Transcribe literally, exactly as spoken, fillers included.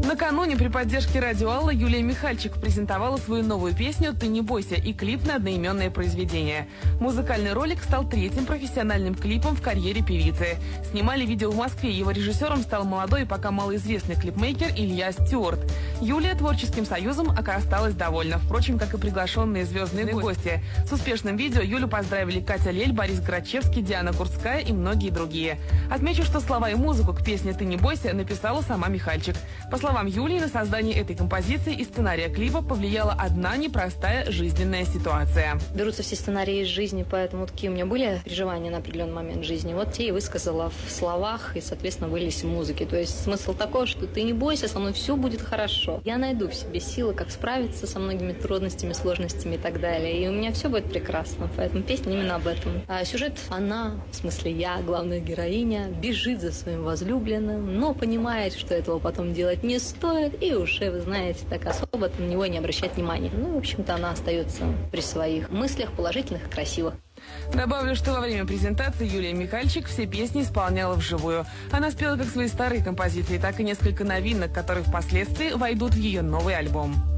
Накануне при поддержке Радио Алла Юлия Михальчик презентовала свою новую песню «Ты не бойся» и клип на одноименное произведение. Музыкальный ролик стал третьим профессиональным клипом в карьере певицы. Снимали видео в Москве. Его режиссером стал молодой и пока малоизвестный клипмейкер Илья Стюарт. Юлия творческим союзом осталась довольна, впрочем, как и приглашенные звездные гости. С успешным видео Юлю поздравили Катя Лель, Борис Грачевский, Диана Курцкая и многие другие. Отмечу, что слова и музыку к песне «Ты не бойся» написала сама Михальчик. По словам Юлии, на создание этой композиции и сценария клипа повлияла одна непростая жизненная ситуация. Берутся все сценарии из жизни, поэтому такие у меня были переживания на определенный момент жизни. Вот те и высказала в словах, и, соответственно, вылились в музыке. То есть смысл такой, что ты не бойся, со мной все будет хорошо. Я найду в себе силы, как справиться со многими трудностями, сложностями и так далее. И у меня все будет прекрасно. Поэтому песня именно об этом. А сюжет, она, в смысле я, главная героиня, бежит за своим возлюбленным, но понимает, что этого потом делать не стоит, и уже, вы знаете, так особо на него не обращать внимания. Ну, в общем-то, она остается при своих мыслях положительных и красивых. Добавлю, что во время презентации Юлия Михальчик все песни исполняла вживую. Она спела как свои старые композиции, так и несколько новинок, которые впоследствии войдут в ее новый альбом.